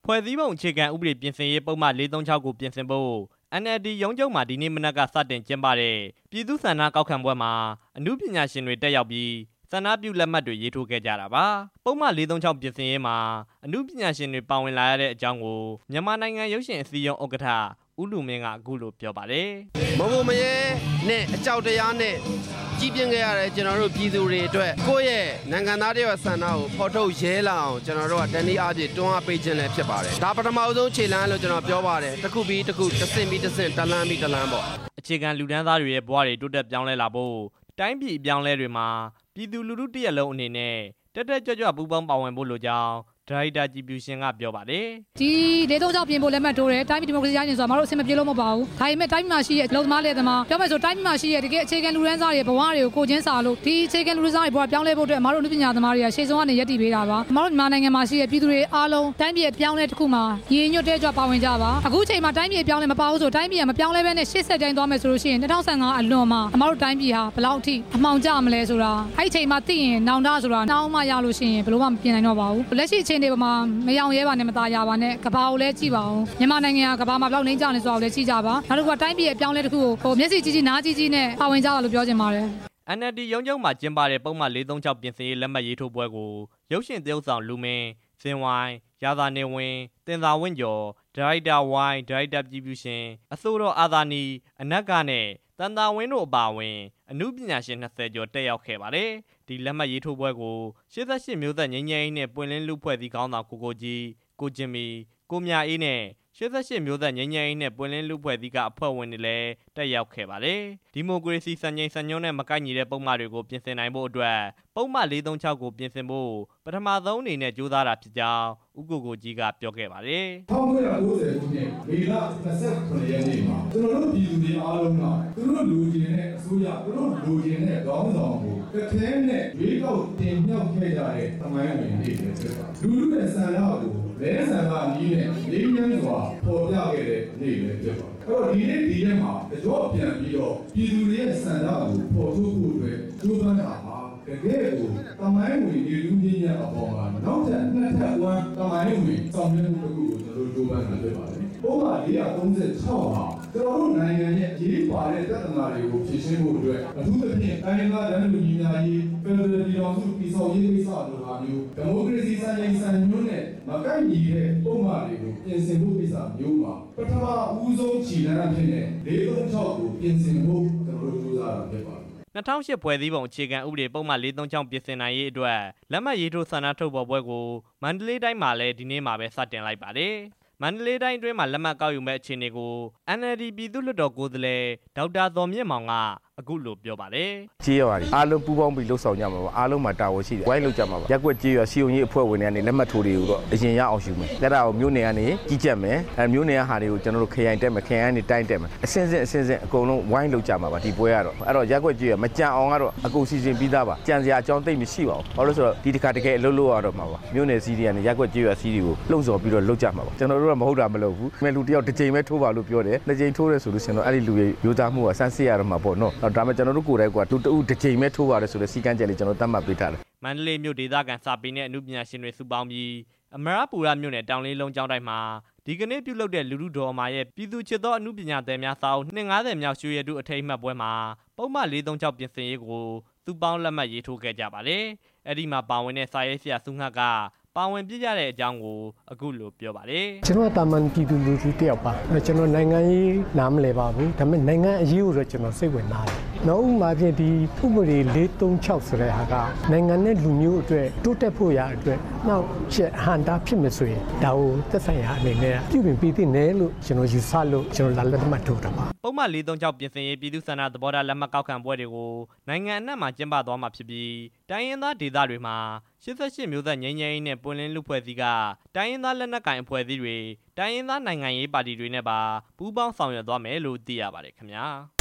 ဖွဲ့စည်းပုံအခြေခံဥပဒေပြင်ဆင်ရေးပုံမှန်436ကိုပြင်ဆင်ဖို့ NLD ရုံးချုပ်မှာဒီနေ့မနက်ကစတင်ကျင်းပတဲ့ပြည်သူ့ဆန္ဒကောက်ခံပွဲမှာအမှုပညာရှင်တွေတက်ရောက်ပြီးဆန္ဒပြုလက်မှတ်တွေရေးထိုးခဲ့ကြတာပါပုံမှန်436ပြင်ဆင်ရေးမှာအမှုပညာရှင်တွေပါဝင်လာရတဲ့အကြောင်းကိုမြန်မာနိုင်ငံရုပ်ရှင်အစည်းအရုံးဥက္ကဋ္ဌဦးလူမင်းကအခုလိုပြောပါတယ်မဘမရဲနဲ့အကြောက်တရားနဲ့ကြီးပြင်းခဲ့ရတဲ့ကျွန်တော်တို့ပြည်သူတွေအတွက်ကိုယ့်ရဲ့နိုင်ငံသားတွေရဲ့ဆန္ဒကိုဖော်ထုတ်ရဲလာအောင်ကျွန်တော်တို့ကတနည်းအားဖြင့်တွန်းအားပေးခြင်းလည်းဖြစ်ပါတယ်ဒါပထမဆုံးခြေလှမ်းလို့ကျွန်တော်ပြောပါတယ်တစ်ခုပြီးတစ်ခုတစ်ဆင့်ပြီးတစ်ဆင့်တလန်းပြီးတလန်းပေါ့အခြေခံလူတန်းသားတွေရဲ့ဘဝတွေတိုးတက်ပြောင်းလဲလာဖို့တိုင်းပြည်အပြောင်းလဲတွေမှာပြည်သူလူထုတရက်လုံးအနေနဲ့တက်တက်ကြွကြွပူးပေါင်းပါဝင်ဖို့လိုကြောင်းဒါရိုက်တာကြည်ပြူရှင်ကပြောပါတယ်ဒီ436ပြင်ဖို့လက်မှတ်ထိုးတယ်တိုင်းပြည်ဒီမိုကရေစီရရင်ဆိုတာမတို့အဆင်မပြေလို့မဟုတ်ပါဘူးဒါပေမဲ့တိုင်းပြည်မှာရှိတဲ့လုံသမားလေသမားပြောမယ်ဆိုတိုင်းပြည်မှာရှိတဲ့တကယ်အခြေခံလူတန်းစားတွေဘဝတွေကိုကိုချင်းစာလို့ဒီအခြေခံလူတန်းစားတွေဘဝပြောင်းလဲဖို့အတွက်မတို့လူပညာသမားတွေကရှေ့ဆုံးကနေရပ်တည်ပေးတာပါမတို့မြန်မာနိုင်ငံမှာရှိတဲ့ပြည်သူတွေအားလုံးတိုင်းပြည်ပြောင်းလဲတစ်ခုမှာရည်ညွတ်တဲ့ကြွပါဝင်ကြပါအခုချိန်မှာတိုင်းပြည်ပြောင်းလဲမပါဘူးဆိုတိုင်းပြည်ကမပြောင်းလဲဘဲနဲ့ရှေ့ဆက်တိုင်းသွားမယ်ဆိုလို့ရှိရင်2015အလွန်မှာမတို့တိုင်းပြည်ဟာဘယ်လောက်အထိအမှောင်ကျမလဲဆိုတာအဲ့ဒီချိန်မှာသိရင်နောင်တဆိုတာနောင်မှရလို့ရှိရင်ဘယ်လိုမှမပြင်နိုင်တော့ပါဘူးလက်ရှိအခြေအနေမှာမရောင်ရဲပါနဲ့မตายရပါနဲ့ကဘာကိုလည်းကြည့်ပါအောင်မြန်မာနိုင်ငံကကဘာမှာဘယ်လောက်နှိမ့်ကြနေဆိုတာကိုလည်းကြည့်ကြပါနောက်တစ်ခုကတိုင်းပြည်ရဲ့ပြောင်းလဲတစ်ခုကိုမျက်စိကြီးကြီးနားကြီးကြီးနဲ့ပါဝင်ကြတာလို့ပြောချင်ပါတယ် NLD ရုံးချုပ်မှာကျင်းပတဲ့ပုံမှန်436ပြင်ဆင်ရေးလက်မှတ်ရေးထိုးပွဲကိုရုပ်ရှင်သရုပ်ဆောင်လူမင်းဇင်ဝိုင်းရာသာနေဝင်းတင်သာဝင့်ကျော်ဒါရိုက်တာဝိုင်းဒါရိုက်တာကြည်ပြူရှင်အစိုးရအာသာနီအနက်ကနဲ့တန်တာဝင်းတို့အပါအဝင်အမှုပညာရှင်20ကျော်တက်ရောက်ခဲ့ပါတယ်ဒီလက်မှတ်ရေးထိုးပွဲကို88မျိုးသက်ငြိမ်းချမ်းရေးနဲ့ပွင့်လင်းလူဖွဲ့စည်းခေါင်းဆောင်ကိုကြီးကိုဂျင်မီကိုမြအေးနဲ့88မျိုးသက်ငြိမ်းချမ်းရေးနဲ့ပွင့်လင်းလူဖွဲ့စည်းကအဖွဲ့ဝင်တွေလည်းတက်ရောက်ခဲ့ပါတယ်ဒီမိုကရေစီစံချိန်စံညွှန်းနဲ့မကိုက်ညီတဲ့ပုံမှန်တွေကိုပြင်ဆင်နိုင်ဖို့အတွက်ပုံမှန်436ကိုပြင်ဆင်ဖို့ပထမဆုံးအနေနဲ့ကြိုးစားတာဖြစ်ကြောင်းဦးကိုကြီးကပြောခဲ့ပါတယ် 1990ခုနှစ်မေလ29ရက်နေ့မှာကျွန်တော်တို့ပြည်သူတွေအားလုံးကသူတို့လူချင်းနဲ့အစိုးရသူတို့လူချင်းနဲ့ခေါင်းဆောင်ကိုကထဲနဲ့ရွေးကောက်တင်မြှောက်ခဲ့ကြတဲ့သမိုင်းဝင်နေ့တွေဖြစ်ပါတယ်လူထုရဲ့ဆန္ဒကိုလဲဆန္ဒနည်းနဲ့လေးညမ်းစွာပေါ်ပြခဲ့တဲ့နေ့ပဲဖြစ်ပါတယ်အဲ့တော့ဒီနေ့မှာကြော့ပြန်ပြီးတော့ပြည်သူတွေရဲ့ဆန္ဒကိုပေါ်ထုတ်ဖို့အတွက်ကြိုးပမ်းတာပါတကယ်ကိုသမိုင်းဝင်ဒီလူကြီးရဲ့အပေါ်မှာနောက်ထပ်နှစ်ထပ်ဝမ်းသမိုင်းဝင်ဆောင်ရွက်မှုတစ်ခုကိုကျွန်တော်တို့ကြိုးပမ်းတာဖြစ်ပါတယ်ပုံမှန်436ဟာကျွန်တော်တို့နိုင်ငံရဲ့အရေးပါတဲ့ပြဿနာတွေကိုဖြေရှင်းဖို့အတွက်အထူးသဖြင့်တိုင်းဒေသလူကြီးများရေးဖက်ဒရယ်ပြည်ထောင်စုပြည်ဆောင်ရေးကိစ္စလိုဟာမျိုးဒီမိုကရေစီစံချိန်စံညွှန်းနဲ့မကိုက်ညီတဲ့ပုံမှန်တွေကိုပြင်ဆင်ဖို့ကိစ္စမျိုးမှာပထမဦးဆုံးခြေလှမ်းအဖြစ်နဲ့436ကိုပြင်ဆင်ဖို့ကျွန်တော်တို့ကြိုးစားတာဖြစ်ပါတယ် 2008ဖွဲ့စည်းပုံအခြေခံဥပဒေပုံမှန်436ပြင်ဆင်နိုင်ရေးအတွက်လက်မှတ်ရေးထိုးဆန္ဒထုတ်ဖော်ပွဲကိုမန္တလေးတိုင်းမှာလည်းဒီနေ့မှာပဲစတင်လိုက်ပါတယ်မန္တလေးတိုင်းအတွင်းမှာလက်မှတ်ကောက်ယူမဲ့အခြေအနေကို NLD ပြည်သူ့လွှတ်တော်ကိုယ်စားလှယ်ဒေါက်တာသော်မြင့်မောင်ကအခုလိုပြောပါတယ်ကြေးရွာတွေအားလုံးပူးပေါင်းပြီးလှုပ်ဆောင်ကြမှာပါအားလုံးမှာတာဝန်ရှိတယ်ဝိုင်းလုပ်ကြမှာပါရက်ွက်ကြေးရွာစီယုံကြီးအဖွဲ့ဝင်တွေကနေလက်မှတ်ထိုးတွေကိုတော့အရင်ရအောင်ယူမယ်အဲ့ဒါကိုမြို့နယ်ကနေကြီးကြပ်မယ်မြို့နယ်ဟာတွေကိုကျွန်တော်တို့ခရိုင်တက်မယ်ခရိုင်ကနေတိုင်းတက်မယ်အစင်းစင်းအကုန်လုံးဝိုင်းလုပ်ကြမှာပါဒီပွဲကတော့အဲ့တော့ရက်ွက်ကြေးရွာမကြံအောင်ကတော့အကုန်စီစဉ်ပြီးသားပါကြံစရာအကြောင်းသိမ့်မရှိပါဘူးဘာလို့ဆိုတော့ဒီတစ်ခါတကယ်အလုပ်လုပ်ရတော့မှာပါမြို့နယ်စီးတွေကနေရက်ွက်ကြေးရွာစီးတွေကိုလှုံ့ဆော်ပြီးတော့လုပ်ကြမှာပါကျွန်တော်တို့ကမဟုတ်တာမလုပ်ဘူးမဲ့လူတယောက်တစ်ချိန်ပဲထိုးပါလို့ပြောတယ်တစ်ချိန်ထိုးတယ်ဆိုလို့ရှင်တော့အဲ့ဒီလူတွေရိုးသားမှုကစမ်းစစ်ရတော့မှာပေါ့နော်ဒါမှကျွန်တော်တို့ကိုယ်တိုင်ကတူတူတစ်ချိန်ပဲထိုးပါတယ်ဆိုတဲ့စီကံချက်လေးကျွန်တော်တတ်မှတ်ပေးထားတယ်မန္တလေးမြို့ဒေသခံစာပေနဲ့အမှုပညာရှင်တွေစုပေါင်းပြီးအမရပူရမြို့နယ်တောင်လေးလုံးကျောင်းတိုင်းမှာဒီကနေ့ပြုလုပ်တဲ့လူထုတော်မှာရဲ့ပြည်သူချစ်သောအမှုပညာသည်များစာအုပ်250မြောက်ရွှေရတုအထိမ်းအမှတ်ပွဲမှာပုံမှန်436ပြင်ဆင်ရေးကိုစုပေါင်းလက်မှတ်ရေးထိုးခဲ့ကြပါတယ်အဲ့ဒီမှာပါဝင်တဲ့စာရေးဆရာစုငှက်ကပါဝင်ပြကြတဲ့အကြောင်းကိုအခုလိုပြောပါတယ်ကျွန်တော်တာမန်ပြည်သူလူထုတယောက်ပါကျွန်တော်နိုင်ငံရေးနားမလည်ပါဘူးဒါပေမဲ့နိုင်ငံအရေးကိုတော့ကျွန်တော်စိတ်ဝင်စားတယ်နောက်ဥပမာဖြင့်ဒီဥပဒေ436ဆိုတဲ့ဟာကနိုင်ငံနဲ့လူမျိုးအတွက်တိုးတက်ဖို့ရအတွက်နောက်ချက်ဟန်တာဖြစ်မယ်ဆိုရင်ဒါကိုသက်ဆိုင်ရာအနေနဲ့ပြုပြင်ပြီးသိနေလို့ကျွန်တော်ယူဆလို့ကျွန်တော်လက်မှတ်ထိုးတာပါပုံမှန်436ပြင်ဆင်ရေးပြည်သူ့ဆန္ဒသဘောထားလက်မှတ်ကောက်ခံပွဲတွေကိုနိုင်ငံအနှံ့မှာကျင်းပသွားမှာဖြစ်ပြီးတိုင်းရင်းသားဒေသတွေမှာ88မျိုးသက်ငြိမ်းချမ်းရေးနဲ့ပွင့်လင်းလူဖွဲ့စည်းကတိုင်းရင်းသားလက်နက်ကိုင်အဖွဲ့အစည်းတွေတိုင်းရင်းသားနိုင်ငံရေးပါတီတွေနဲ့ပါပူးပေါင်းဆောင်ရွက်သွားမယ်လို့သိရပါတယ်ခင်ဗျာ